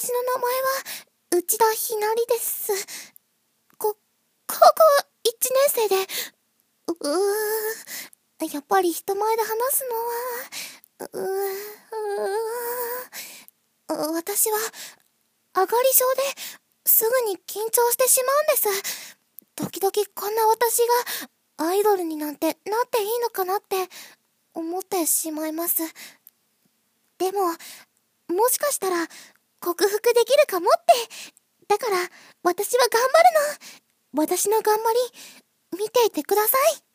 私の名前は内田ひなりです。高校1年生で、やっぱり人前で話すのは、私は上がり症ですぐに緊張してしまうんです。時々こんな私がアイドルになんてなっていいのかなって思ってしまいます。でも、もしかしたら克服できるかもって。だから私は頑張るの。私の頑張り見ていてください。